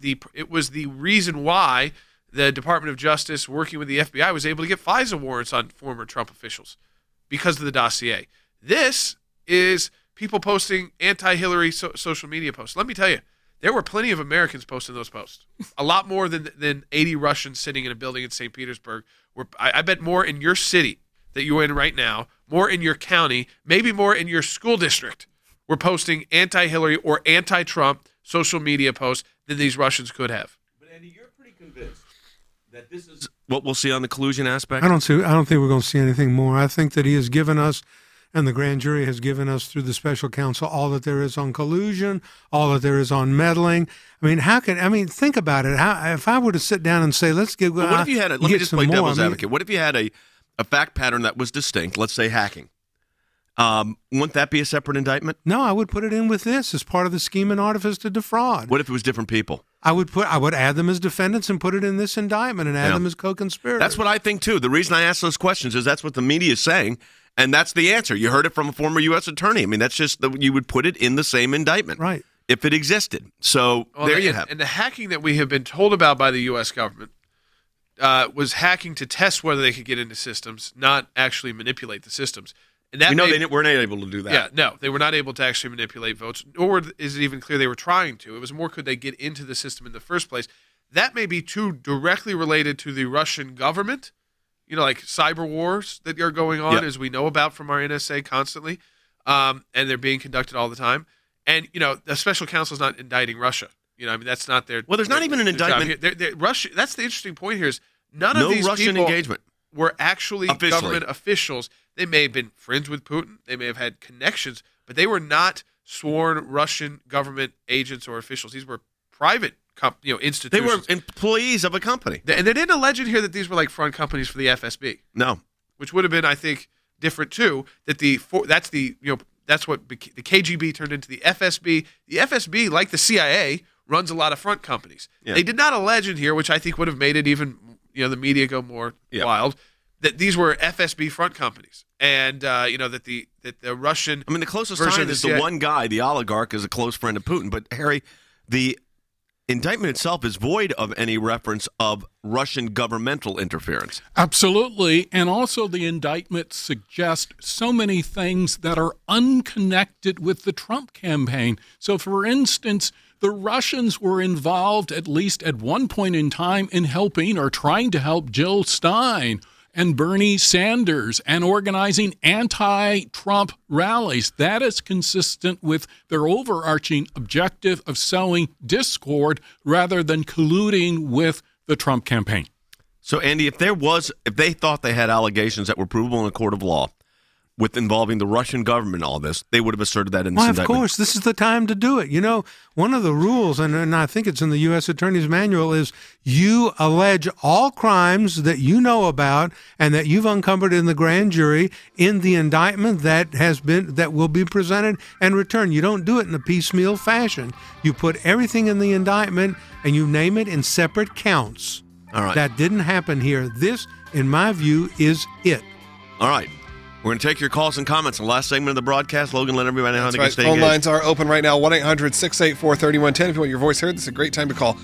reason why the Department of Justice, working with the FBI, was able to get FISA warrants on former Trump officials because of the dossier. This is people posting anti-Hillary social media posts. Let me tell you, there were plenty of Americans posting those posts. A lot more than 80 Russians sitting in a building in St. Petersburg. I bet more in your city that you're in right now, more in your county, maybe more in your school district, were posting anti-Hillary or anti-Trump social media posts than these Russians could have. But Andy, you're pretty convinced that this is what we'll see on the collusion aspect? I don't think we're going to see anything more. I think that he has given us, and the grand jury has given us through the special counsel, all that there is on collusion, all that there is on meddling. Think about it. If I were to sit down and say, let's get... Well, what if you had let me just play devil's advocate. What if you had a fact pattern that was distinct, let's say hacking? Wouldn't that be a separate indictment? No, I would put it in with this as part of the scheme and artifice to defraud. What if it was different people? I would add them as defendants and put it in this indictment and add them as co-conspirators. That's what I think too. The reason I ask those questions is that's what the media is saying, And that's the answer. You heard it from a former U.S. attorney. I mean, that's just you would put it in the same indictment. Right. If it existed. So there you have it. And the hacking that we have been told about by the U.S. government was hacking to test whether they could get into systems, not actually manipulate the systems. And that they weren't able to do that. Yeah, no, they were not able to actually manipulate votes, nor is it even clear they were trying to. It was more could they get into the system in the first place. That may be too directly related to the Russian government, like cyber wars that are going on, as we know about from our NSA constantly, and they're being conducted all the time. And, the special counsel is not indicting Russia. That's not their. Well, there's not even an indictment. Russia. That's the interesting point here is none of these Russian people engagement. Were actually government officials. They may have been friends with Putin. They may have had connections, but they were not sworn Russian government agents or officials. These were private institutions. They were employees of a company. And they didn't allege in here that these were like front companies for the FSB. No. Which would have been, I think, different too. That's what the KGB turned into the FSB. The FSB, like the CIA, runs a lot of front companies. Yeah. They did not allege in here, which I think would have made it even, the media go more wild, that these were FSB front companies. And, that the Russian. I mean, the closest tie is the one guy, the oligarch, is a close friend of Putin. But, Harry, the indictment itself is void of any reference of Russian governmental interference. Absolutely. And also the indictment suggests so many things that are unconnected with the Trump campaign. So, for instance, the Russians were involved, at least at one point in time, in helping or trying to help Jill Stein and Bernie Sanders and organizing anti-Trump rallies. That is consistent with their overarching objective of sowing discord rather than colluding with the Trump campaign. So, Andy, if they thought they had allegations that were provable in a court of law with involving the Russian government in all this, they would have asserted that in this indictment. Of course, this is the time to do it. One of the rules, and I think it's in the U.S. Attorney's Manual, is you allege all crimes that you know about and that you've uncovered in the grand jury in the indictment that will be presented and returned. You don't do it in a piecemeal fashion. You put everything in the indictment and you name it in separate counts. All right. That didn't happen here. This, in my view, is it. All right. We're going to take your calls and comments in the last segment of the broadcast. Logan, let everybody know how they can stay engaged. Phone lines are open right now, 1-800-684-3110. If you want your voice heard, this is a great time to call.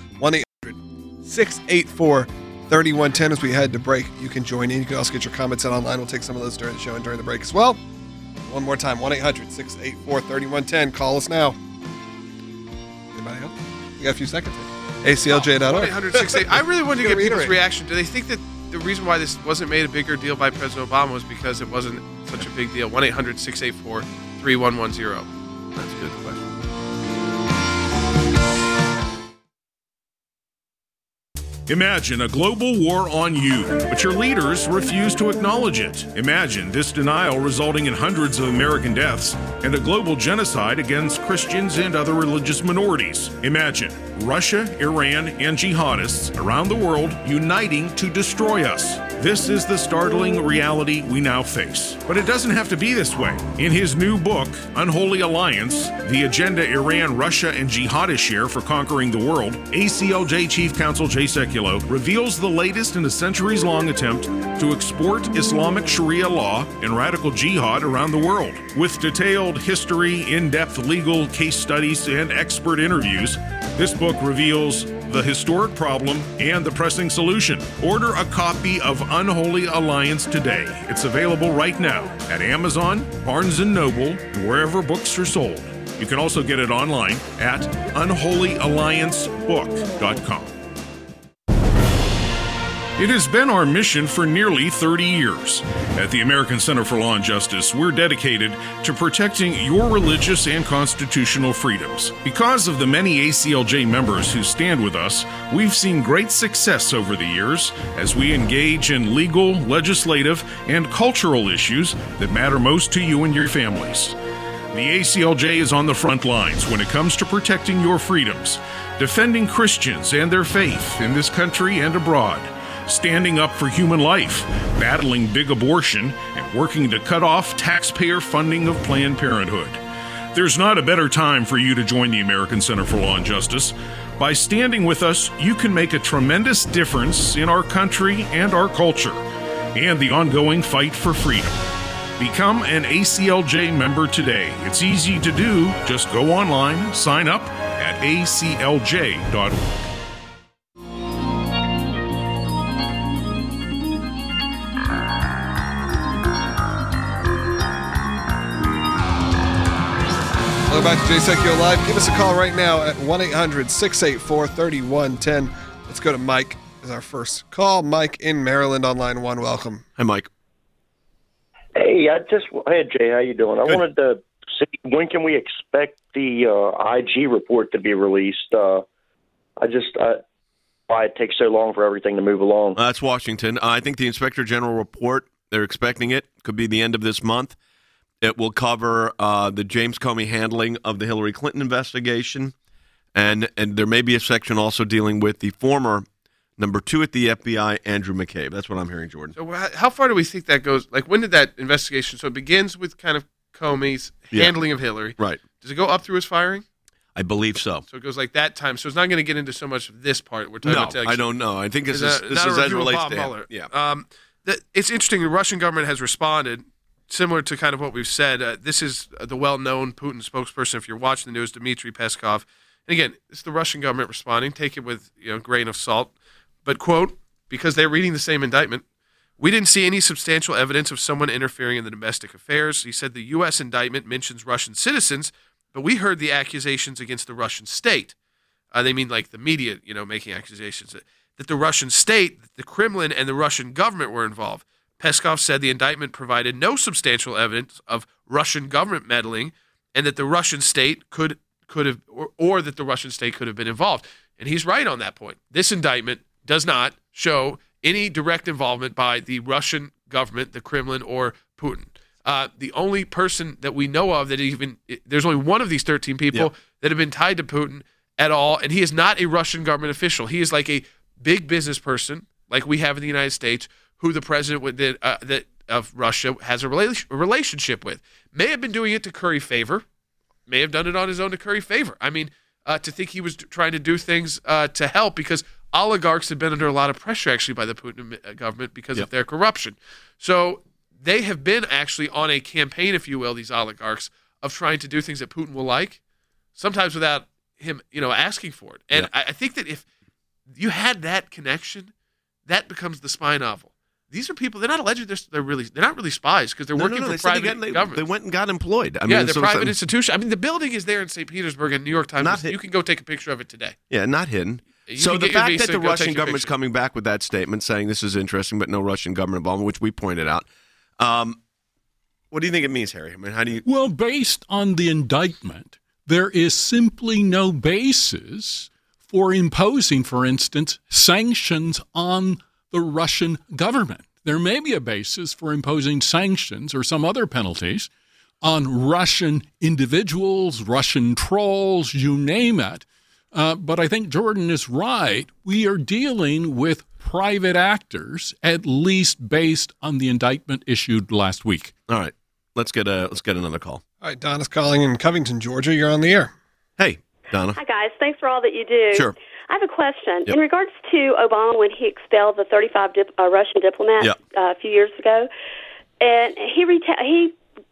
1-800-684-3110. As we head to break, you can join in. You can also get your comments in online. We'll take some of those during the show and during the break as well. One more time, 1-800-684-3110. Call us now. Anybody else? You got a few seconds. ACLJ.org. 1-800-684. I really wanted to get people's reaction. Do they think that the reason why this wasn't made a bigger deal by President Obama was because it wasn't such a big deal? 1-800-684-3110. That's a good question. Imagine a global war on you, but your leaders refuse to acknowledge it. Imagine this denial resulting in hundreds of American deaths and a global genocide against Christians and other religious minorities. Imagine Russia, Iran, and jihadists around the world uniting to destroy us. This is the startling reality we now face. But it doesn't have to be this way. In his new book, Unholy Alliance, The Agenda Iran, Russia, and Jihadists Share for Conquering the World, ACLJ Chief Counsel Jay Sekulow reveals the latest in a centuries-long attempt to export Islamic Sharia law and radical jihad around the world. With detailed history, in-depth legal case studies, and expert interviews, this book reveals the historic problem and the pressing solution. Order a copy of Unholy Alliance today. It's available right now at Amazon, Barnes & Noble, and wherever books are sold. You can also get it online at unholyalliancebook.com. It has been our mission for nearly 30 years. At the American Center for Law and Justice, we're dedicated to protecting your religious and constitutional freedoms. Because of the many ACLJ members who stand with us, we've seen great success over the years as we engage in legal, legislative, and cultural issues that matter most to you and your families. The ACLJ is on the front lines when it comes to protecting your freedoms, defending Christians and their faith in this country and abroad, standing up for human life, battling big abortion, and working to cut off taxpayer funding of Planned Parenthood. There's not a better time for you to join the American Center for Law and Justice. By standing with us, you can make a tremendous difference in our country and our culture, and the ongoing fight for freedom. Become an ACLJ member today. It's easy to do. Just go online, sign up at aclj.org. Welcome back to Jay Sekulow Live. Give us a call right now at 1-800-684-3110. Let's go to Mike as our first call. Mike in Maryland on line 1. Welcome. Hi, Mike. Hey, Jay, how you doing? Good. I wanted to see when can we expect the IG report to be released. Why it takes so long for everything to move along. That's Washington. I think the Inspector General report, they're expecting it. Could be the end of this month. It will cover the James Comey handling of the Hillary Clinton investigation, and there may be a section also dealing with the former number 2 at the FBI, Andrew McCabe. That's what I'm hearing, Jordan. So how far do we think that goes? Like, when did that investigation? So it begins with kind of Comey's handling of Hillary. Right. Does it go up through his firing? I believe so. So it goes like that time. So it's not going to get into so much of this part. We're talking about I don't know. I think this is not as a review of relates Bob to Mueller. him. Yeah. It's interesting. The Russian government has responded similar to kind of what we've said. This is the well-known Putin spokesperson. If you're watching the news, Dmitry Peskov. And again, it's the Russian government responding. Take it with a grain of salt. But, quote, because they're reading the same indictment, we didn't see any substantial evidence of someone interfering in the domestic affairs. He said the U.S. indictment mentions Russian citizens, but we heard the accusations against the Russian state. They mean like the media, making accusations that the Russian state, the Kremlin, and the Russian government were involved. Peskov said the indictment provided no substantial evidence of Russian government meddling, and that the Russian state could have, or that the Russian state could have been involved. And he's right on that point. This indictment does not show any direct involvement by the Russian government, the Kremlin, or Putin. The only person that we know of there's only one of these 13 people that have been tied to Putin at all, and he is not a Russian government official. He is like a big business person, like we have in the United States, who the president of Russia has a relationship with. May have been doing it to curry favor, may have done it on his own to curry favor. I mean, to think he was trying to do things to help, because oligarchs have been under a lot of pressure actually by the Putin government because of their corruption. So they have been actually on a campaign, if you will, these oligarchs, of trying to do things that Putin will like, sometimes without him, asking for it. And I think that if you had that connection, that becomes the spy novel. These are people. They're not alleged. They're not really spies, because they're working for private government. They went and got employed. They're private institution. I mean, the building is there in St. Petersburg, and New York Times. You can go take a picture of it today. Yeah, not hidden. So the fact that the Russian government's coming back with that statement saying this is interesting, but no Russian government involvement, which we pointed out. What do you think it means, Harry? I mean, how do you? Well, based on the indictment, there is simply no basis for imposing, for instance, sanctions on the Russian government. There may be a basis for imposing sanctions or some other penalties on Russian individuals, Russian trolls, you name it. But I think Jordan is right. We are dealing with private actors, at least based on the indictment issued last week. All right. Let's get another call. All right, Donna's calling in Covington, Georgia. You're on the air. Hey, Donna. Hi, guys. Thanks for all that you do. Sure. I have a question. Yep. In regards to Obama, when he expelled the 35 Russian diplomats a few years ago, and he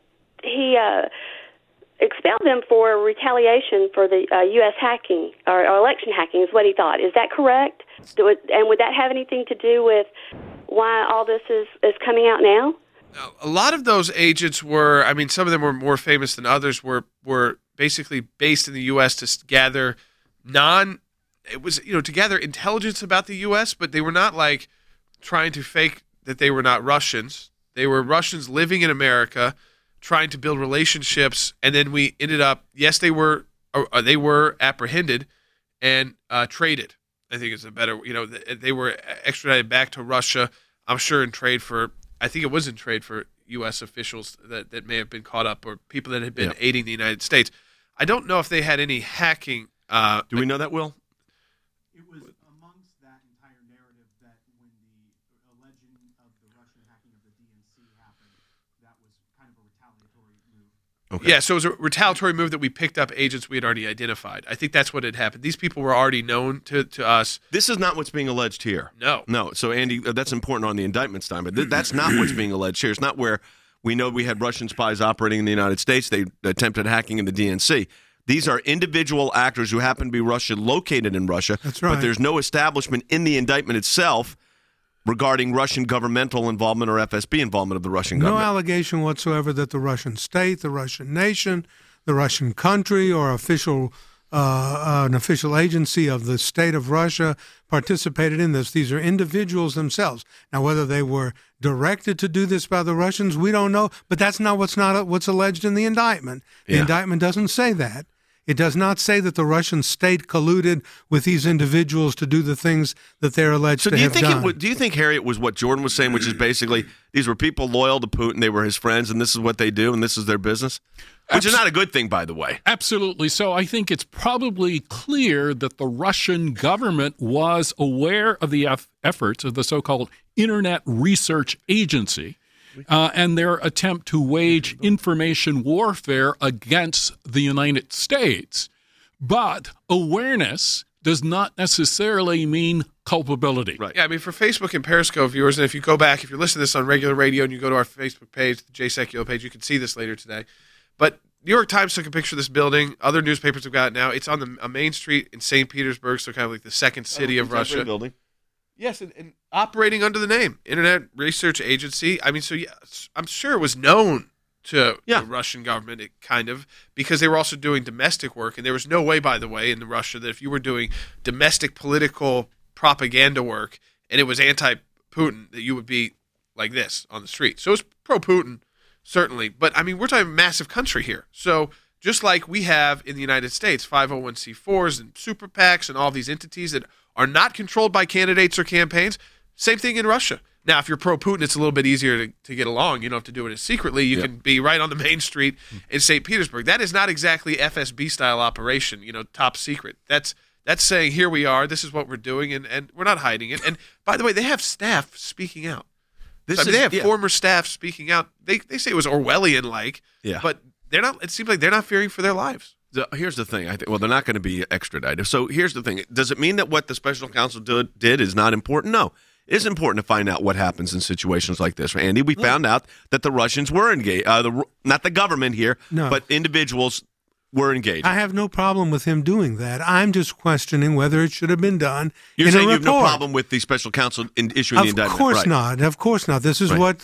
expelled them for retaliation for the U.S. hacking or election hacking is what he thought. Is that correct? And would that have anything to do with why all this is coming out now? A lot of those agents were, some of them were more famous than others, were basically based in the U.S. to gather to gather intelligence about the U.S., but they were not like trying to fake that they were not Russians. They were Russians living in America, trying to build relationships, and then we ended up, yes, they were apprehended and traded. I think it's a better, they were extradited back to Russia, I'm sure in trade for U.S. officials that may have been caught up, or people that had been aiding the United States. I don't know if they had any hacking. Do we know that, Will? It was amongst that entire narrative that when the alleging of the Russian hacking of the DNC happened, that was kind of a retaliatory move. Okay. Yeah, so it was a retaliatory move that we picked up agents we had already identified. I think that's what had happened. These people were already known to us. This is not what's being alleged here. No. So, Andy, that's important on the indictment time, but that's not what's being alleged here. It's not where We know we had Russian spies operating in the United States. They attempted hacking in the DNC. These are individual actors who happen to be located in Russia. That's right. But there's no establishment in the indictment itself regarding Russian governmental involvement or FSB involvement of the Russian government. No allegation whatsoever that the Russian state, the Russian nation, the Russian country, or an official agency of the state of Russia participated in this. These are individuals themselves. Now, whether they were directed to do this by the Russians, we don't know. But that's not what's alleged in the indictment. The indictment doesn't say that. It does not say that the Russian state colluded with these individuals to do the things that they're alleged to have done. Do you think, Harry, it was what Jordan was saying, which is basically these were people loyal to Putin, they were his friends, and this is what they do, and this is their business? Which is not a good thing, by the way. Absolutely. So I think it's probably clear that the Russian government was aware of the efforts of the so-called Internet Research Agency, and their attempt to wage information warfare against the United States. But awareness does not necessarily mean culpability. Right. Yeah, I mean, for Facebook and Periscope viewers, and if you go back, if you're listening to this on regular radio and you go to our Facebook page, the Jay Sekulow page, you can see this later today. But New York Times took a picture of this building. Other newspapers have got it now. It's on a main street in St. Petersburg, so kind of like the second city of Russia. Building. Yes, and operating under the name Internet Research Agency. I mean, so yes, I'm sure it was known to the Russian government, because they were also doing domestic work. And there was no way, by the way, in Russia that if you were doing domestic political propaganda work and it was anti-Putin, that you would be like this on the street. So it was pro-Putin, certainly. But, I mean, we're talking a massive country here. So just like we have in the United States, 501c4s and super PACs and all these entities that are not controlled by candidates or campaigns. Same thing in Russia. Now, if you're pro-Putin, it's a little bit easier to get along. You don't have to do it as secretly. You can be right on the main street in St. Petersburg. That is not exactly FSB-style operation, top secret. That's saying, here we are, this is what we're doing, and we're not hiding it. And, by the way, they have staff speaking out. They have former staff speaking out. They say it was Orwellian-like, but they're not. It seems like they're not fearing for their lives. Here's the thing. They're not going to be extradited. So here's the thing. Does it mean that what the special counsel did is not important? No. It is important to find out what happens in situations like this. Andy, we found out that the Russians were engaged. Not the government here, but individuals were engaged. I have no problem with him doing that. I'm just questioning whether it should have been done. You're saying you have no problem with the special counsel in issuing the indictment? Of course not. Of course not. This was what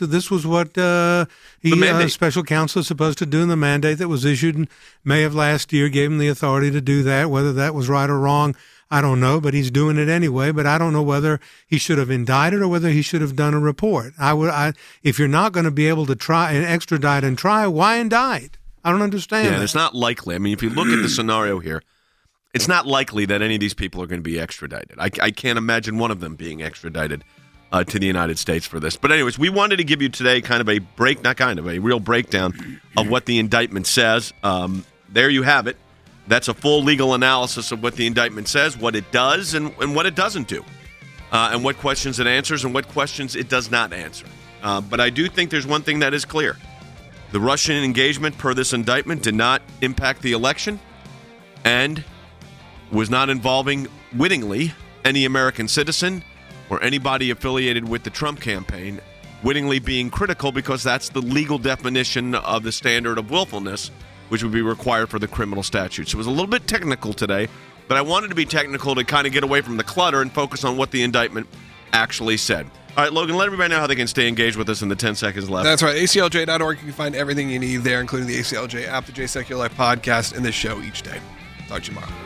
the special counsel is supposed to do in the mandate that was issued in May of last year. Gave him the authority to do that. Whether that was right or wrong, I don't know. But he's doing it anyway. But I don't know whether he should have indicted or whether he should have done a report. If you're not going to be able to try and extradite and try, why indict? I don't understand. Yeah, it's not likely. I mean, if you look at the scenario here, it's not likely that any of these people are going to be extradited. I can't imagine one of them being extradited to the United States for this. But anyways, we wanted to give you today kind of a real breakdown of what the indictment says. There you have it. That's a full legal analysis of what the indictment says, what it does, and what it doesn't do, and what questions it answers and what questions it does not answer. But I do think there's one thing that is clear. The Russian engagement per this indictment did not impact the election and was not involving wittingly any American citizen or anybody affiliated with the Trump campaign, wittingly being critical because that's the legal definition of the standard of willfulness, which would be required for the criminal statute. So it was a little bit technical today, but I wanted to be technical to kind of get away from the clutter and focus on what the indictment actually said. All right, Logan, let everybody know how they can stay engaged with us in the 10 seconds left. That's right. ACLJ.org. You can find everything you need there, including the ACLJ app, the Jay Sekulow podcast, and this show each day. Talk to you tomorrow.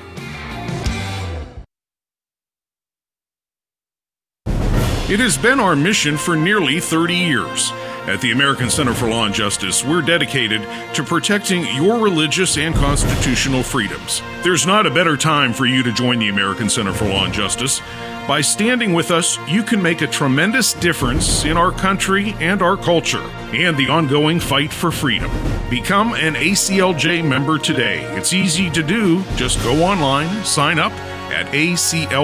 It has been our mission for nearly 30 years. At the American Center for Law and Justice, we're dedicated to protecting your religious and constitutional freedoms. There's not a better time for you to join the American Center for Law and Justice. By standing with us, you can make a tremendous difference in our country and our culture and the ongoing fight for freedom. Become an ACLJ member today. It's easy to do. Just go online, sign up at ACLJ.org.